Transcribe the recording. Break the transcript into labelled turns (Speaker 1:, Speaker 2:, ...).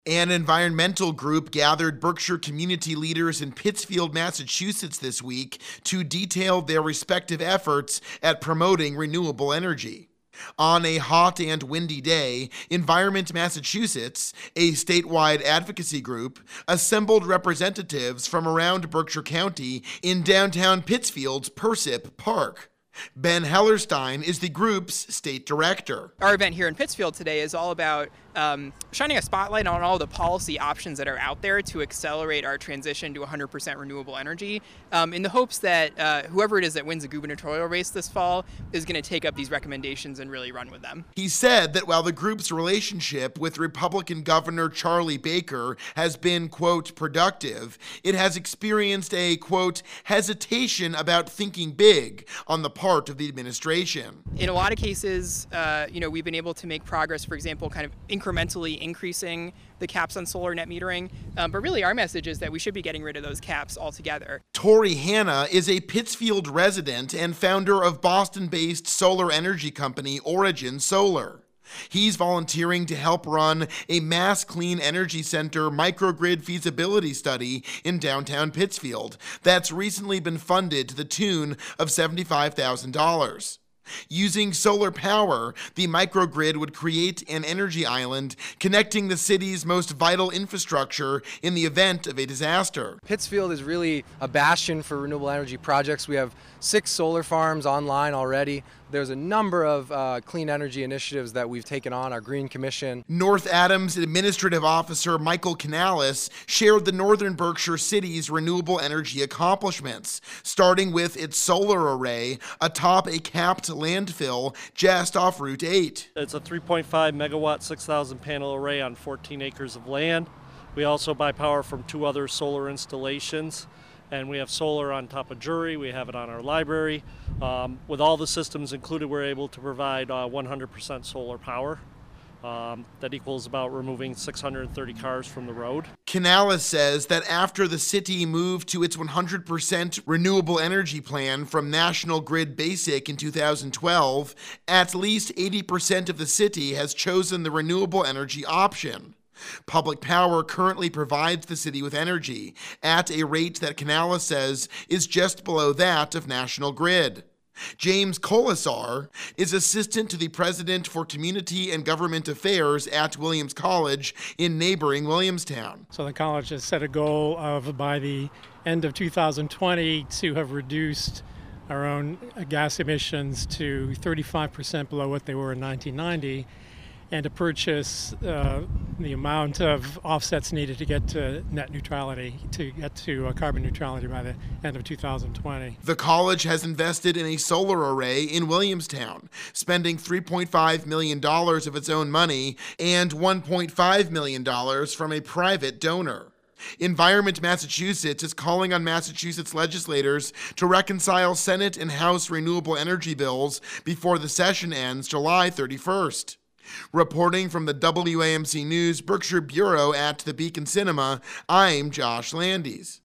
Speaker 1: An environmental group gathered Berkshire community leaders in Pittsfield, Massachusetts this week to detail their respective efforts at promoting renewable energy. On a hot and windy day, Environment Massachusetts, a statewide advocacy group, assembled representatives from around Berkshire County in downtown Pittsfield's Persip Park. Ben Hellerstein is the group's state director.
Speaker 2: Our event here in Pittsfield today is all about shining a spotlight on all the policy options that are out there to accelerate our transition to 100% renewable energy, in the hopes that whoever it is that wins the gubernatorial race this fall is going to take up these recommendations and really run with them.
Speaker 1: He said that while the group's relationship with Republican Governor Charlie Baker has been, quote, productive, it has experienced a, quote, hesitation about thinking big on the part of the administration.
Speaker 2: In a lot of cases, we've been able to make progress, for example, kind of incrementally increasing the caps on solar net metering. But really our message is that we should be getting rid of those caps altogether.
Speaker 1: Tori Hanna is a Pittsfield resident and founder of Boston-based solar energy company Origin Solar. He's volunteering to help run a Mass Clean Energy Center microgrid feasibility study in downtown Pittsfield that's recently been funded to the tune of $75,000. Using solar power, the microgrid would create an energy island connecting the city's most vital infrastructure in the event of a disaster.
Speaker 3: Pittsfield is really a bastion for renewable energy projects. We have 6 solar farms online already. There's a number of clean energy initiatives that we've taken on, our Green Commission.
Speaker 1: North Adams Administrative Officer Michael Canales shared the Northern Berkshire City's renewable energy accomplishments, starting with its solar array atop a capped landfill just off Route 8.
Speaker 4: It's a 3.5 megawatt, 6,000 panel array on 14 acres of land. We also buy power from 2 other solar installations. And we have solar on top of Jury, we have it on our library. With all the systems included, we're able to provide 100% solar power. That equals about removing 630 cars from the road.
Speaker 1: Canales says that after the city moved to its 100% renewable energy plan from National Grid Basic in 2012, at least 80% of the city has chosen the renewable energy option. Public Power currently provides the city with energy at a rate that Canales says is just below that of National Grid. James Colasar is assistant to the president for community and government affairs at Williams College in neighboring Williamstown.
Speaker 5: So the college has set a goal of by the end of 2020 to have reduced our own gas emissions to 35% below what they were in 1990. And to purchase the amount of offsets needed to get to net neutrality, to get to carbon neutrality by the end of 2020.
Speaker 1: The college has invested in a solar array in Williamstown, spending $3.5 million of its own money and $1.5 million from a private donor. Environment Massachusetts is calling on Massachusetts legislators to reconcile Senate and House renewable energy bills before the session ends July 31st. Reporting from the WAMC News Berkshire Bureau at the Beacon Cinema, I'm Josh Landis.